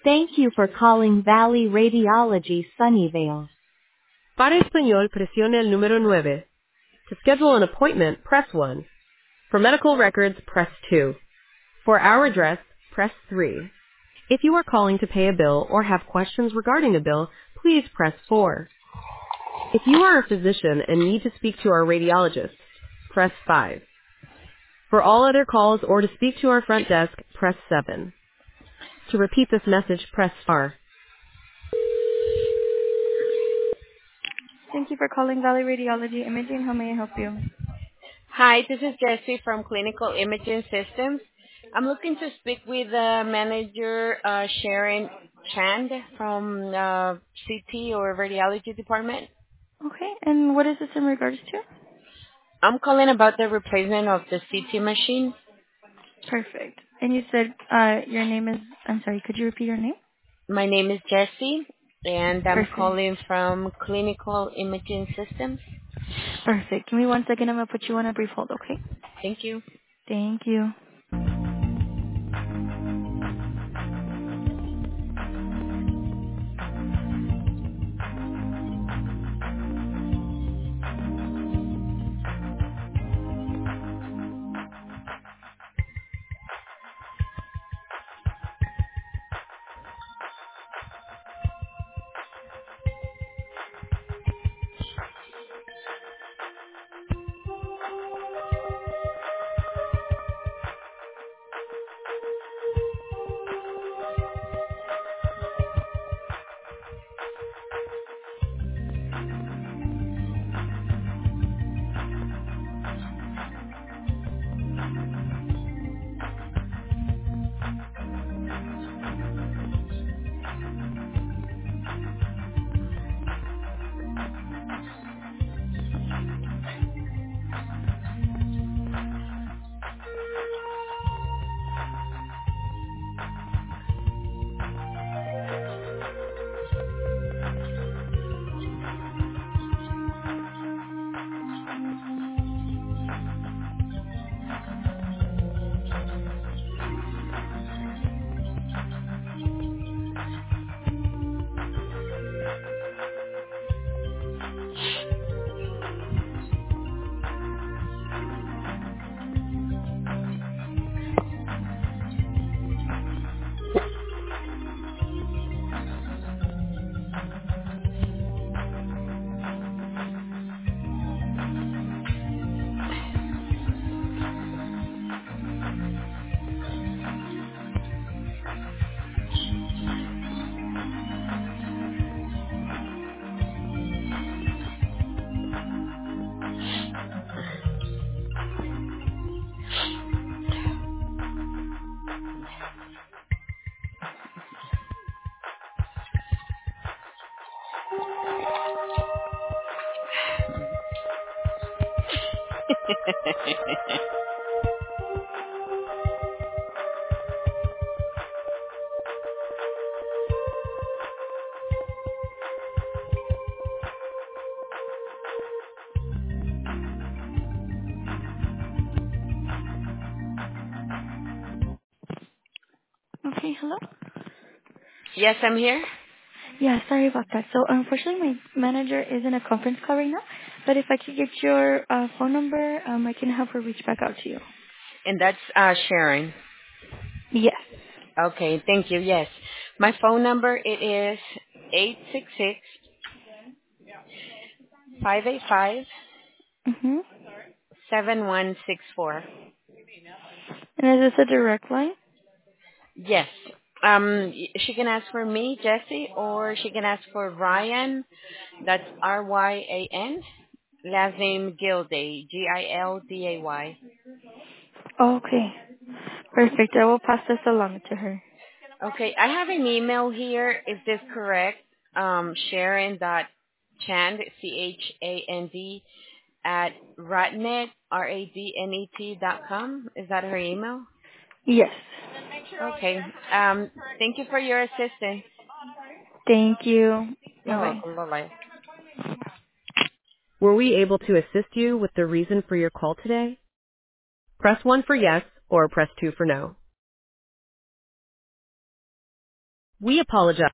Thank you for calling Valley Radiology Sunnyvale. Para español, presione el número 9. To schedule an appointment, press 1. For medical records, press 2. For our address, press 3. If you are calling to pay a bill or have questions regarding a bill, please press 4. If you are a physician and need to speak to our radiologist, press 5. For all other calls or to speak to our front desk, press 7. To repeat this message, press star. Thank you for calling Valley Radiology Imaging. How may I help you? Hi, this is Jessie from Clinical Imaging Systems. I'm looking to speak with manager Sharon Chand from CT or Radiology Department. Okay, and what is this in regards to? I'm calling about the replacement of the CT machine. Perfect. And you said your name is, I'm sorry, could you repeat your name? My name is Jessie, and I'm Perfect. calling from Clinical Imaging Systems. Perfect. Give me 1 second. I'm going to put you on a brief hold, okay? Thank you. Thank you. Okay, hello? Yes, I'm here. Yeah, sorry about that. So unfortunately, my manager is in a conference call right now, but if I could get your phone number, I can have her reach back out to you. And that's Sharon. Yes. Okay, thank you. Yes. My phone number it is 866 585 Mm-hmm. 7164. And is this a direct line? Yes. She can ask for me, Jesse, or she can ask for Ryan. That's Ryan. Last name Gilday, Gilday. Okay. Perfect. I will pass this along to her. Okay, I have an email here. Is this correct? Sharon.chand, CHAND, at radnet.com. Is that her email? Yes. Okay. Thank you for your assistance. Thank you. You're Bye-bye. welcome. Bye-bye. Were we able to assist you with the reason for your call today? Press 1 for yes or press 2 for no. We apologize.